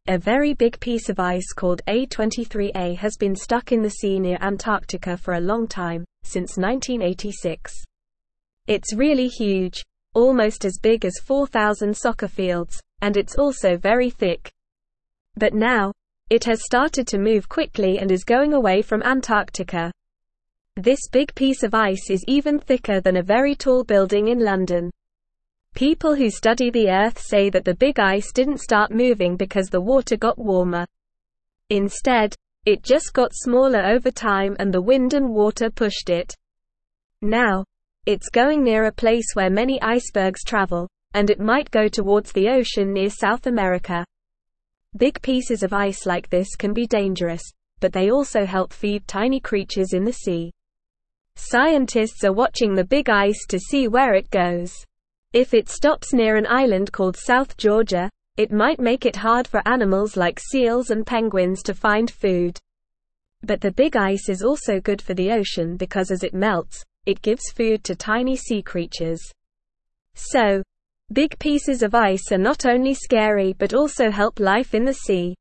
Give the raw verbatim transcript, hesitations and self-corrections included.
A very big piece of ice called A twenty-three A has been stuck in the sea near Antarctica for a long time, since nineteen eighty-six. It's really huge, almost as big as four thousand soccer fields, and it's also very thick. But now, it has started to move quickly and is going away from Antarctica. This big piece of ice is even thicker than a very tall building in London. People who study the Earth say that the big ice didn't start moving because the water got warmer. Instead, it just got smaller over time and the wind and water pushed it. Now, it's going near a place where many icebergs travel, and it might go towards the ocean near South America. Big pieces of ice like this can be dangerous, but they also help feed tiny creatures in the sea. Scientists are watching the big ice to see where it goes. If it stops near an island called South Georgia, it might make it hard for animals like seals and penguins to find food. But the big ice is also good for the ocean because as it melts, it gives food to tiny sea creatures. So, big pieces of ice are not only scary but also help life in the sea.